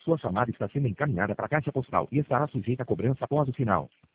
Sua chamada está sendo encaminhada para a caixa postal e estará sujeita a cobrança após o sinal.